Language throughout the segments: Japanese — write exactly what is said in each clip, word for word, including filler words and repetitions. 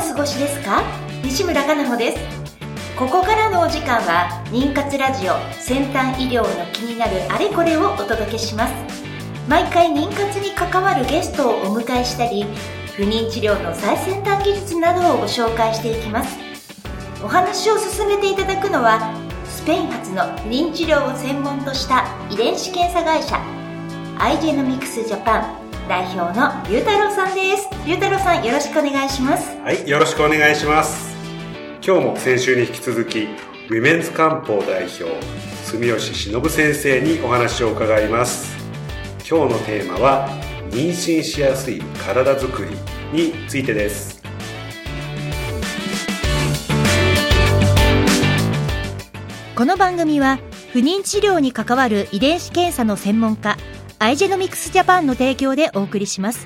過ごしですか？西村かなほです。ここからのお時間は妊活ラジオ先端医療の気になるあれこれをお届けします。毎回妊活に関わるゲストをお迎えしたり、不妊治療の最先端技術などをご紹介していきます。お話を進めていただくのはスペイン発の不妊治療を専門とした遺伝子検査会社アイジェノミクスジャパン代表の龍太郎さんです。龍太郎さん、よろしくお願いします。 はい、よろしくお願いします。今日も先週に引き続きウィメンズ漢方代表住吉忍先生にお話を伺います。今日のテーマは妊娠しやすい体づくりについてです。 この番組は不妊治療に関わる遺伝子検査の専門家アイジェノミクスジャパンの提供でお送りします。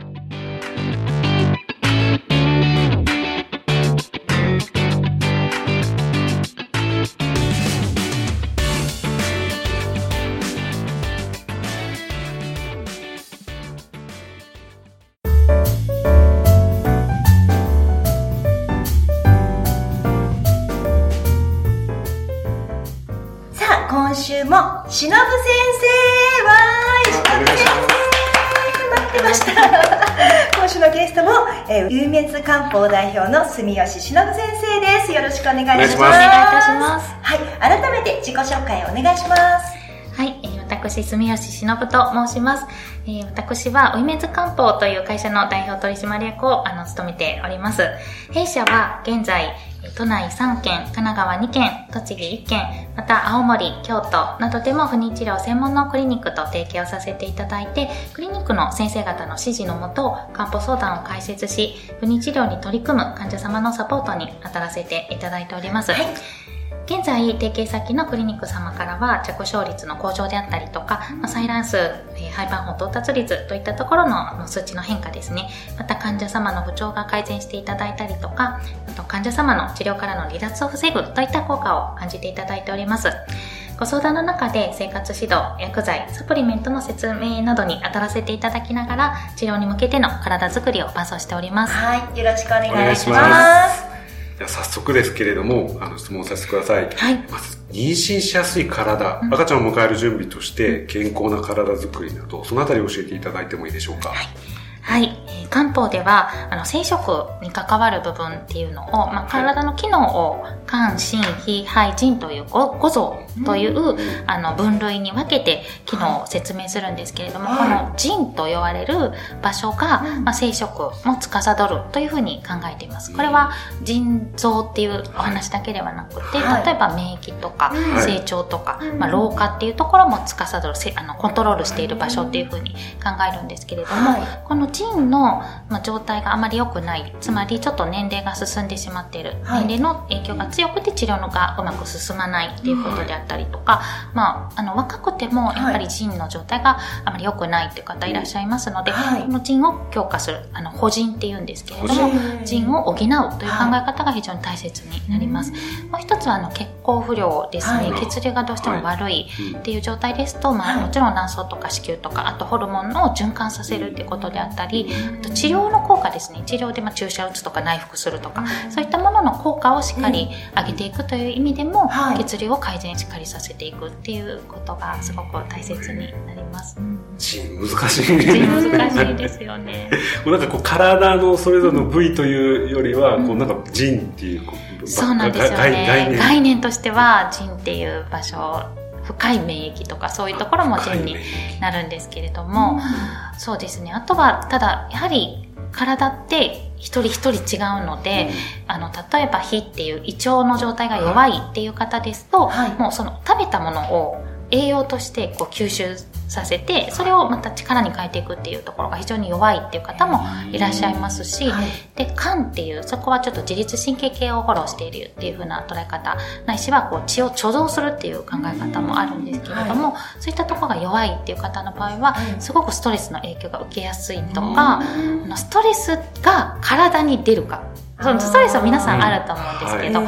今週も忍先生はーい、忍先生待ってました今週のゲストも、えー、ウィメンズ漢方代表の住吉忍先生です。よろしくお願いします。お願いいたします。はい、改めて自己紹介をお願いします。 はい、えー、私住吉忍と申します。えー、私はウィメンズ漢方という会社の代表取締役をあの務めております。弊社は現在都内さんけん、神奈川にけん、栃木いっけん、また青森、京都などでも不妊治療専門のクリニックと提携をさせていただいて、クリニックの先生方の指示のもと漢方相談を開設し、不妊治療に取り組む患者様のサポートに当たらせていただいております。はい、現在提携先のクリニック様からは着床率の向上であったりとか、まあ、採卵数、えー、胚盤法到達率といったところの数値の変化ですね、また患者様の不調が改善していただいたりとか、あと患者様の治療からの離脱を防ぐといった効果を感じていただいております。ご相談の中で生活指導、薬剤、サプリメントの説明などに当たらせていただきながら治療に向けての体づくりを伴走しております。 はい、よろしくお願いします。お願いします。 では早速ですけれども、あの質問させてください。はい。まず妊娠しやすい体、うん、赤ちゃんを迎える準備として健康な体づくりなど、そのあたり教えていただいてもいいでしょうか。はい。 はい、えー、漢方ではあの生殖に関わる部分っていうのを、まあ、体の機能を肝、心、脾、肺、腎という五臓という、うん、あの分類に分けて機能を説明するんですけれども、はい、この腎と言われる場所が、うん、まあ、生殖も司るというふうに考えています。これは腎臓っていうお話だけではなくて、はい、例えば免疫とか、はい、成長とか、まあ、老化っていうところも司るあのコントロールしている場所っていうふうに考えるんですけれども、はい、この腎の状態があまり良くない、つまりちょっと年齢が進んでしまっている、はい、年齢の影響が強くて治療がうまく進まないっていうことであったりとか、はい、まあ、あの若くてもやっぱり腎の状態があまり良くないっていう方いらっしゃいますので、はい、この腎を強化するあの補腎っていうんですけれども、腎を補うという考え方が非常に大切になります。はい、もう一つはあの血行不良ですね、はい、血流がどうしても悪いっていう状態ですと、まあ、もちろん卵巣とか子宮とか、あとホルモンを循環させるっていうことであったり、あと治療の効果ですね、治療でまあ注射打つとか内服するとか、そういったものの効果をしっかり上げていくという意味でも、はい、血流を改善しっかりさせていくっていうことがすごく大切になります。 腎難しいね。 難しいですよね。 もうなんかこう体のそれぞれの部位というよりは、うん、こうなんか腎っていうこう、そうなんですよね。概念、概念としては腎っていう場所、深い免疫とかそういうところも腎になるんですけれども、うん、そうですね。あとはただやはり体って一人一人違うので、うん、あの例えば脾っていう胃腸の状態が弱いっていう方ですと、はい、もうその食べたものを栄養としてこう吸収させて、それをまた力に変えていくっていうところが非常に弱いっていう方もいらっしゃいますし、はい、で肝っていう、そこはちょっと自律神経系をフォローしているっていう風な捉え方ないしはこう血を貯蔵するっていう考え方もあるんですけれども、はい、そういったところが弱いっていう方の場合はすごくストレスの影響が受けやすいとか、ストレスが体に出るか、そのストレスは皆さんあると思うんですけど、また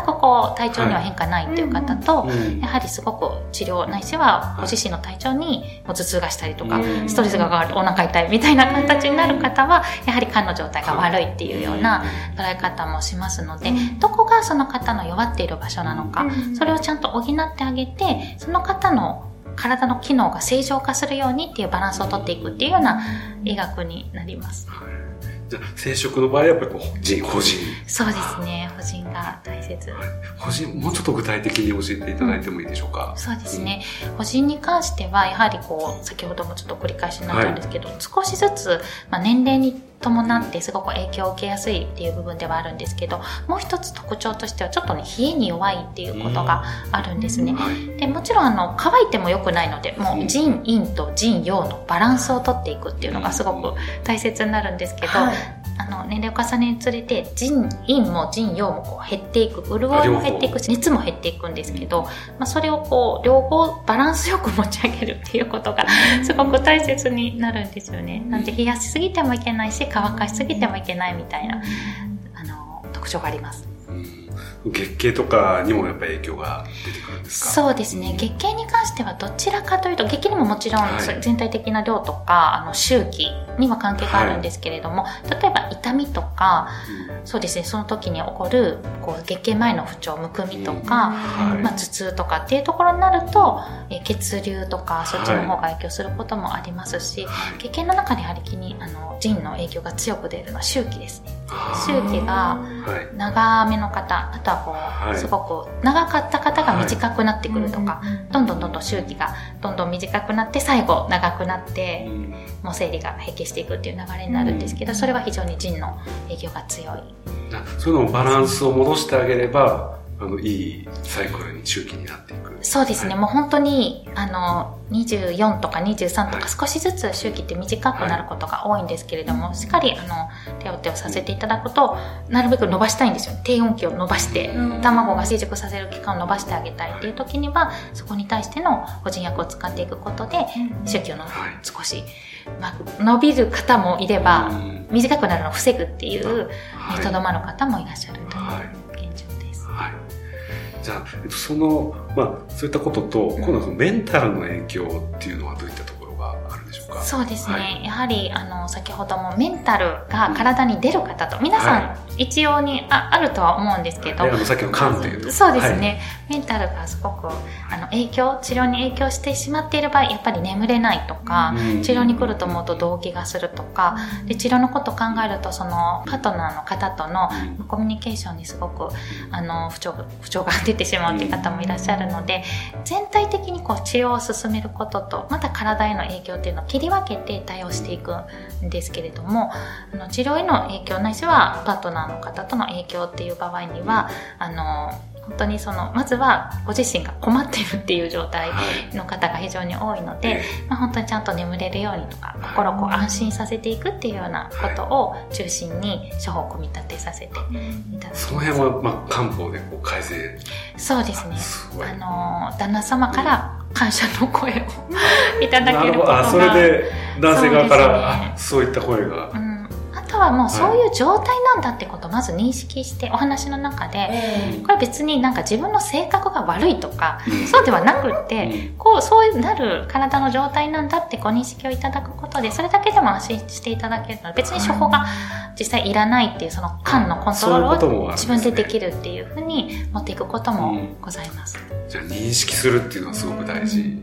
くこう体調には変化ないっていう方と、 はい、 やはりすごく治療ないしはご自身の体調に頭痛がしたりとか、ストレスが上がる、お腹痛いみたいな形になる方はやはり肝の状態が悪いっていうような捉え方もしますので、どこがその方の弱っている場所なのか、それをちゃんと補ってあげて、その方の体の機能が正常化するようにっていうバランスをとっていくっていうような医学になります。 じゃあ生殖の場合はやっぱりこう人法人。 そうですね、法人が大切。 法人、もうちょっと具体的に教えていただいてもいいでしょうか。 うん、そうですね、うん、法人に関してはやはりこう先ほどもちょっと繰り返しになったんですけど、はい、少しずつ、まあ、年齢に伴ってすごく影響を受けやすいっていう部分ではあるんですけど、もう一つ特徴としてはちょっとね、冷えに弱いっていうことがあるんですね。はい、でもちろんあの乾いても良くないので、もう腎陰と腎陽のバランスをとっていくっていうのがすごく大切になるんですけど、はい、あの年齢を重ねにつれて腎陰も腎陽もこう減っていく、潤いも減っていくし、熱も減っていくんですけど、まあ、それをこう両方バランスよく持ち上げるっていうことがすごく大切になるんですよね。なんで冷やしすぎてもいけないし、乾かしすぎてもいけないみたいなあの特徴があります。 うん、月経とかにもやっぱり影響が出てくるんですか？ そうですね、月経に関してはどちらかというと、月経にももちろん全体的な量とか、あの周期には関係があるんですけれども、はい、例えば痛みとか、うん、そうですね、その時に起こるこう月経前の不調、むくみとか、うんはい、まあ、頭痛とかっていうところになると、え血流とかそっちの方が影響することもありますし、はい、月経の中にやはり気にあの腎の影響が強く出るのは周期ですね。周期が長めの方、あとはこう、はい、すごく長かった方が短くなってくるとか、はい、どんどんどんどん周期がどんどん短くなって最後長くなって、うん、もう生理が閉経していくっていう流れになるんですけど、それは非常に腎の影響が強い。 そういうのをバランスを戻してあげれば、あのいいサイクルに周期になっていく。 そうですね、はい、もう本当にあのにじゅうよんとかにじゅうさんとか少しずつ周期って短くなることが多いんですけれども、はい、しっかりあの手を手をさせていただくと、なるべく伸ばしたいんですよね。低温期を伸ばして、卵が成熟させる期間を伸ばしてあげたいっていう時には、そこに対しての補腎薬を使っていくことで周期をの少し、まあ、伸びる方もいれば短くなるのを防ぐっていうにとどまる方もいらっしゃるという現状です。はいはい、 じゃあ、えっと、その、まあ、そういったことと、今度はそのメンタルの影響っていうのはどういったところがあるんでしょうか？ そうですね。はい、やはり、あの、先ほどもメンタルが体に出る方と、皆さん、はい、一応に あ, あるとは思うんですけど。 あの、さっきの肝というと。 そうですね。はい、メンタルがすごく、あの、影響、治療に影響してしまっている場合、やっぱり眠れないとか、治療に来ると思うと動悸がするとか、で、治療のことを考えると、その、パートナーの方とのコミュニケーションにすごく、あの、不調、不調が出てしまうという方もいらっしゃるので、全体的にこう治療を進めることと、また体への影響っていうのを切り分けて対応していくんですけれども、あの治療への影響ないしはパートナーの方との影響っていう場合には、あの本当にそのまずはご自身が困っているっていう状態の方が非常に多いので、はい、まあ、本当にちゃんと眠れるようにとか、心をこう安心させていくっていうようなことを中心に処方を組み立てさせていただきます。 その辺は、まあ、漢方でこう改善。 そうですね。あの旦那様から感謝の声をいただけることが、 あ、それで男性側から そう、ね、そういった声が、 うん、あとはもうそういう状態なんだってことをまず認識して、お話の中で、えー、これ別になんか自分の性格が悪いとか、うん、そうではなくって、うん、こうそうなる体の状態なんだってご認識をいただくことで、それだけでも安心していただけるので、別に処方が実際いらないっていう、その肝のコントロールを自分でできるっていうふうに持っていくこともございます。 うん、じゃあ認識するっていうのはすごく大事。うん、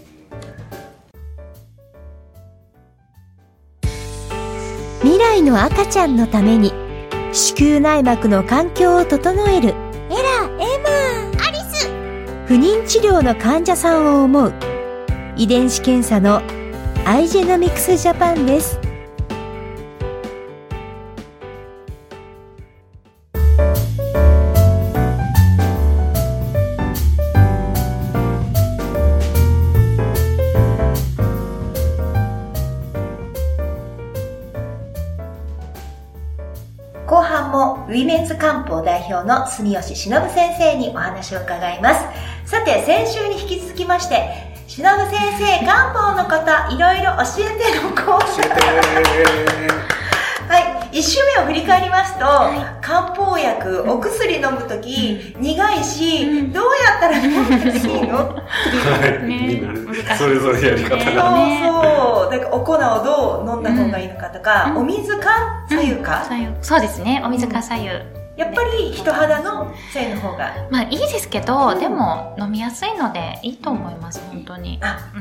未来の赤ちゃんのために子宮内膜の環境を整えるエラ、エマ、アリス。不妊治療の患者さんを思う遺伝子検査のアイジェノミクスジャパンです。後半もウィメンズ漢方代表の住吉忍先生にお話を伺います。さて、先週に引き続きまして忍先生、漢方のこといろいろ教えてのコーナー。はい、 いっ週目を振り返りますと、 はい、 漢方薬、お薬飲むとき、うん、苦いし、うん、どうやったら飲んだらいいのはい、みんなそれぞれやり方が、ね、 そうそう、だからお粉をどう飲んだ方がいいのかとか、うん、お水か左右か、 うん、そうですね、お水か左右、 やっぱり人肌のせいの方がまあいいですけど、うん、でも飲みやすいのでいいと思います、本当に。あ、うん、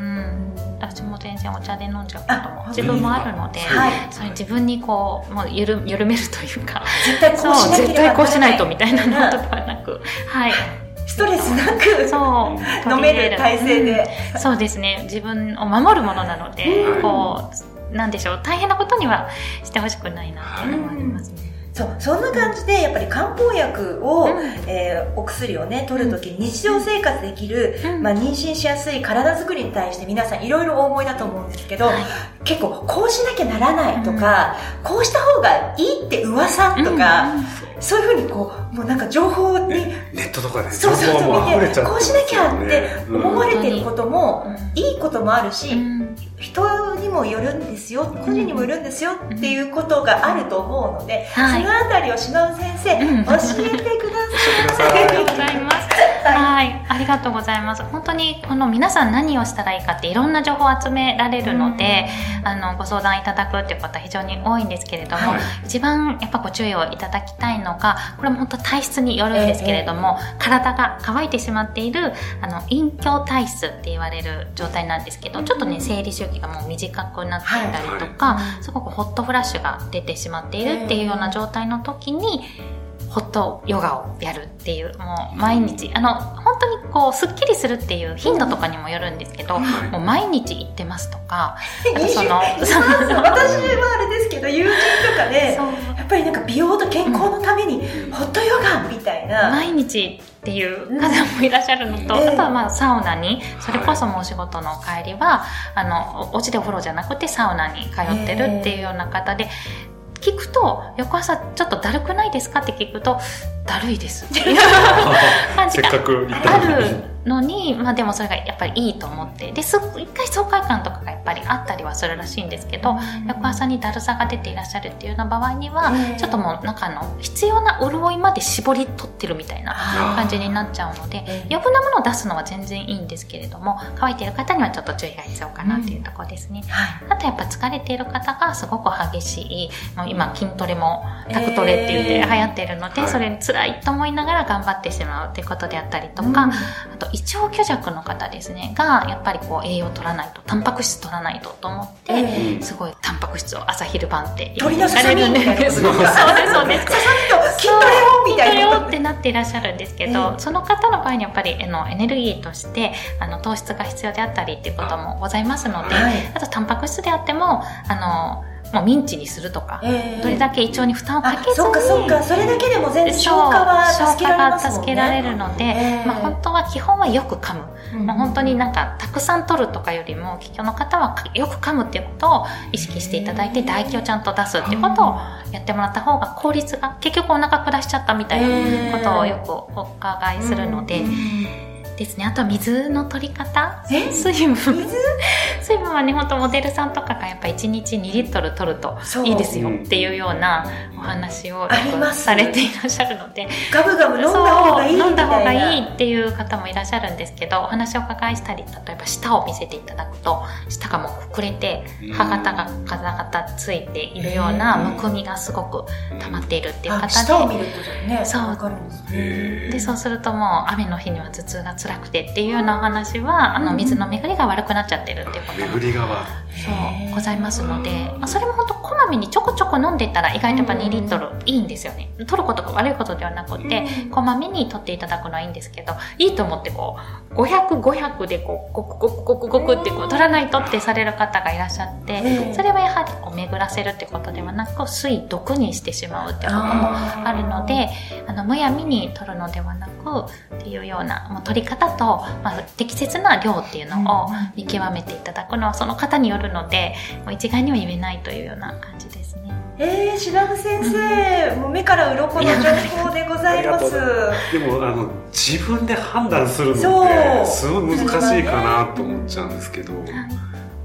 私も全然お茶で飲んじゃうことも自分もあるので、はい、それ自分にこうもう緩緩めるというか、 絶対こうしなければならない、 絶対こうしないとみたいなのとかはなく、はい、 ストレスなくそう飲める体制で、 うん、そうですね、自分を守るものなので、うん、こうなんでしょう、大変なことにはしてほしくないなっていうのもありますね。 そう、そんな感じでやっぱり漢方薬を、うん、えー、お薬をね取るとき、うん、日常生活できる、うん、まあ、妊娠しやすい体作りに対して皆さんいろいろお思いだと思うんですけど、はい、結構こうしなきゃならないとか、うん、こうした方がいいって噂とか、うん、そういうふうにこうもうなんか情報に、 ね、ネットとかで情報も溢れちゃって、 こうしなきゃって思われてることも、うん、いいこともあるし、うん、人にもよるんですよ、個人にもよるんですよっていうことがあると思うので、はい、そのあたりを篠先生、うん、教えてください。 ありがとうございます。はい、ありがとうございます。本当にこの皆さん何をしたらいいかっていろんな情報を集められるので、うん、あのご相談いただくっていうことは非常に多いんですけれども、はい、一番やっぱご注意をいただきたいのが、これも本当体質によるんですけれども、えー、体が乾いてしまっているあの陰虚体質って言われる状態なんですけど、ちょっとね生理周期がもう短くなっていたりとか、はいはい、すごくホットフラッシュが出てしまっているっていうような状態の時にホットヨガをやるっていう、もう毎日あの本当にこうスッキリするっていう頻度とかにもよるんですけど、うん、もう毎日行ってますとか、あとその私はあれですけど友人とかでやっぱりなんか美容と健康のためにホットヨガみたいな、 毎日っていう方もいらっしゃるのと、うん、あとはまあサウナに、それこそもお仕事の帰りはあのお家でお風呂じゃなくてサウナに通ってるっていうような方で、聞くと翌朝ちょっとだるくないですかって聞くと、だるいですっていう感じがあるのに、まあでもそれがやっぱりいいと思って、で、す一回爽快感とかがやっぱりあったりはするらしいんですけど、翌朝にだるさが出ていらっしゃるっていうような場合には、ちょっともう中の必要な潤いまで絞り取ってるみたいな感じになっちゃうので、余分なものを出すのは全然いいんですけれども、乾いている方にはちょっと注意が必要かなっていうところですね。うん、あとやっぱ疲れている方がすごく激しい、もう今筋トレもタクトレって言って流行っているので、えー、それに辛いと思いながら頑張ってしまうっていうことであったりとか、うん、あと胃腸虚弱の方ですねがやっぱりこう栄養を取らないと、タンパク質取らないとと思って、えー、すごいタンパク質を朝昼晩って鳥のささみみたいなそうですそうです、ささみと筋トレをみたいな筋トレをってなっていらっしゃるんですけど、えー、その方の場合にやっぱりあのエネルギーとしてあの糖質が必要であったりっていうこともございますので、はい、あとタンパク質であってもあのもうミンチにするとか、えー、どれだけ胃腸に負担をかけずに、 そうかそうか、それだけでも全然消化は助けられますもんね。 消化が助けられるので、えーまあ、本当は基本はよく噛む、うんまあ、本当になんかたくさん取るとかよりも、気虚の方はよく噛むっていうことを意識していただいて、唾液をちゃんと出すっていうことをやってもらった方が効率が、結局お腹下しちゃったみたいなことをよくお伺いするので、えーですね。あとは水の取り方、水分水分はね、本当モデルさんとかがやっぱいちにちにリットル取るといいですよっていうようなお話をよくされていらっしゃるので、 ガブガブ飲んだ方がいいみたいな、 飲んだ方がいいっていう方もいらっしゃるんですけど、お話をお伺いしたり、例えば舌を見せていただくと、舌がもう膨れて歯型がガタガタついているようなむくみがすごく溜まっているっていう方で、 舌を見るとね、 そうわかるんですね。 で、そうするともう雨の日には頭痛が辛くてっていうようなお話は、あの水の巡りが悪くなっちゃってるっていうことも巡りが悪そうございますので、まあ、それも本当こまめにちょこちょこ飲んでいたら意外とやっぱにリットルいいんですよね。取ることが悪いことではなくて、こまめに取っていただくのはいいんですけど、いいと思ってこうごひゃく、ごひゃくでこうゴクゴクゴクゴクってこう取らないとってされる方がいらっしゃって、それはやはりこう巡らせるってことではなく、水毒にしてしまうってこともあるので、あのむやみに取るのではなくっていうような、もう取り方と、まあ、適切な量っていうのを見極めていただくのはその方によるので、もう一概には言えないというような感じですね。 えー、白布先生、うん、もう目から鱗の情報でございます。 でもあの自分で判断するのってすごい難しいかなと思っちゃうんですけど、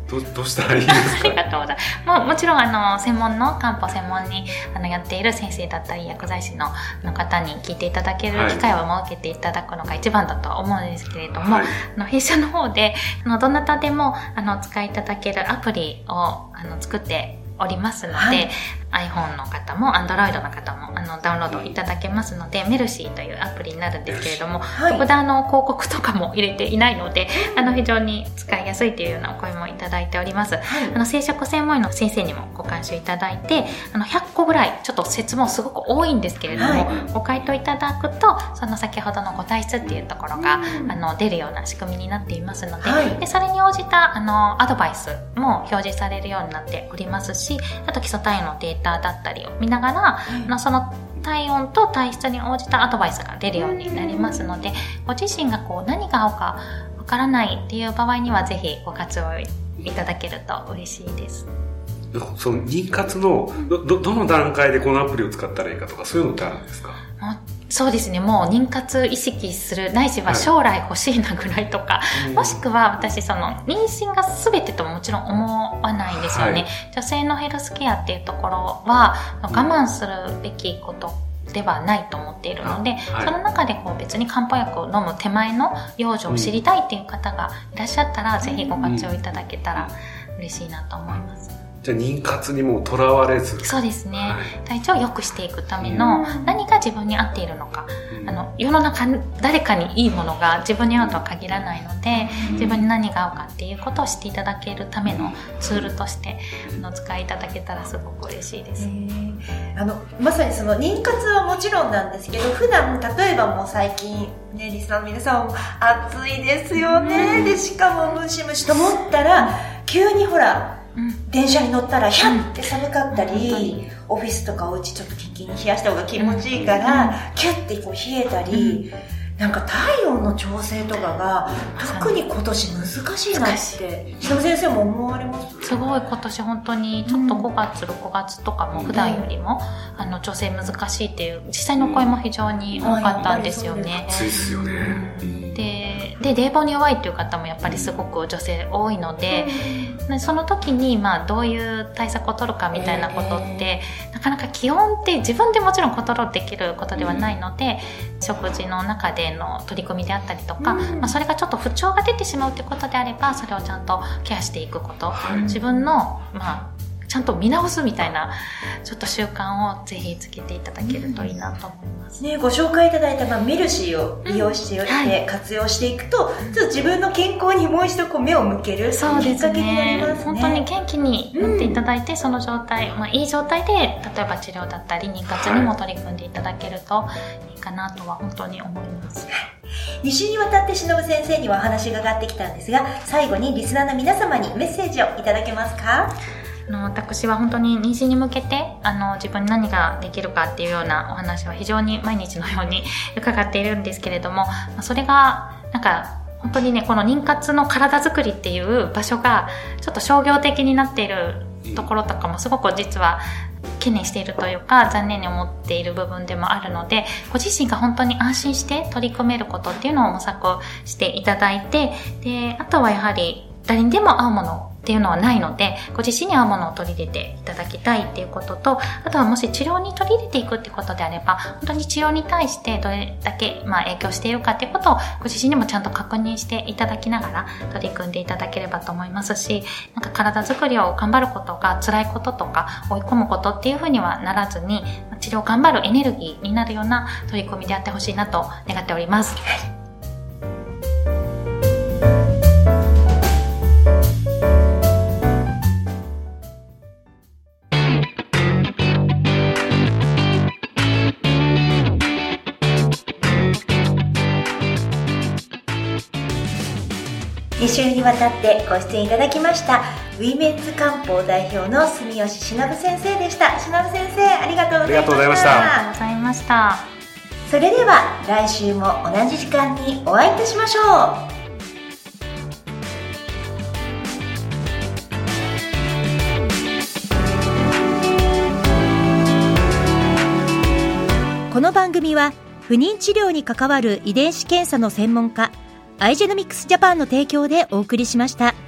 ど, どうしたらいいですか？ ありがとうございます。も, もちろんあの専門の漢方専門にあのやっている先生だったり薬剤師 の, の方に聞いていただける機会を設けていただくのが一番だとは思うんですけれども、はい、あの弊社の方であのどなたでもあのお使いいただけるアプリをあの作っておりますので、はい、iPhone の方も Android の方もあのダウンロードいただけますので、メルシーというアプリになるんですけれども、はい、そこであの広告とかも入れていないので、あの非常に使いやすいというようなお声もいただいております。はい、あの生殖専門医の先生にもご監修いただいて、あのひゃっこぐらいちょっと説もすごく多いんですけれども、はい、ご回答いただくとその先ほどのご体質っていうところが、うん、あの出るような仕組みになっていますので、はい、でそれに応じたあのアドバイスも表示されるようになっておりますし、あと基礎体温のデータだったりを見ながら、はい、あのその体温と体質に応じたアドバイスが出るようになりますので、ご自身がこう何が合うかわからないっていう場合にはぜひご活用いただけると嬉しいです。 その妊活の ど, ど, どの段階でこのアプリを使ったらいいかとか、そういうのってあるんですか？ そうですね、もう妊活意識する、ないしは将来欲しいなぐらいとか、はい、もしくは私その妊娠が全てとももちろん思わないんですよね、はい、女性のヘルスケアっていうところは我慢するべきことではないと思っているので、はい、その中でこう別に漢方薬を飲む手前の養生を知りたいっていう方がいらっしゃったら、うん、ぜひご活用いただけたら嬉しいなと思います。 じゃあ妊活にもとらわれず、 そうですね、はい、体調を良くしていくための何が自分に合っているのか、うん、あの世の中誰かにいいものが自分に合うとは限らないので、うん、自分に何が合うかっていうことを知っていただけるためのツールとしてあの使いいただけたらすごく嬉しいです。 あのまさにその妊活はもちろんなんですけど、普段例えばもう最近ね、リスナーの皆さんも暑いですよね、うん、でしかもムシムシと思ったら急にほらうん、電車に乗ったらヒャッって寒かったり、うん、オフィスとかお家ちょっとキンキンに冷やした方が気持ちいいから、うん、キュッてこう冷えたり、うん、なんか体温の調整とかが特に今年難しいなって篠田先生も思われます？ すごい今年本当にちょっとごがつ、うん、ろくがつとかも普段よりも、うん、あの調整難しいっていう実際の声も非常に多かったんですよね。 暑いですよね。 でで冷房に弱いっていう方もやっぱりすごく女性多いので、うん、その時にまあどういう対策を取るかみたいなことって、えー、なかなか気温って自分でもちろんコントロールできることではないので、うん、食事の中での取り組みであったりとか、うんまあ、それがちょっと不調が出てしまうってことであればそれをちゃんとケアしていくこと、はい、自分のまあちゃんと見直すみたいなちょっと習慣をぜひつけていただけるといいなと思います、 うんね、ご紹介いただいた、まあ、メルシーを利用しておいて、うんはい、活用していくとちょっと自分の健康にもう一度こう目を向けるきっかけになりますね。 本当に元気になっていただいて、うん、その状態、まあ、いい状態で例えば治療だったり妊活にも取り組んでいただけるといいかなとは本当に思います。 に週にわたって篠先生にはお話が上がってきたんですが、最後にリスナーの皆様にメッセージをいただけますか？ あの私は本当に妊娠に向けてあの自分に何ができるかっていうようなお話は非常に毎日のように伺っているんですけれども、それがなんか本当にね、この妊活の体づくりっていう場所がちょっと商業的になっているところとかもすごく実は懸念しているというか残念に思っている部分でもあるので、ご自身が本当に安心して取り組めることっていうのを模索していただいて、であとはやはり誰にでも合うものっていうのはないので、ご自身に合うものを取り入れていただきたいっていうことと、あとはもし治療に取り入れていくってことであれば、本当に治療に対してどれだけまあ影響しているかっていうことをご自身にもちゃんと確認していただきながら取り組んでいただければと思いますし、なんか体づくりを頑張ることが辛いこととか追い込むことっていうふうにはならずに、治療を頑張るエネルギーになるような取り組みであってほしいなと願っております。 に週にわたってご出演いただきましたウィメンズ漢方代表の住吉忍先生でした。忍先生、ありがとうございました。 ありがとうございました。 ありがとうございました。 それでは来週も同じ時間にお会いいたしましょう。この番組は不妊治療に関わる遺伝子検査の専門家アイジェノミクスジャパンの提供でお送りしました。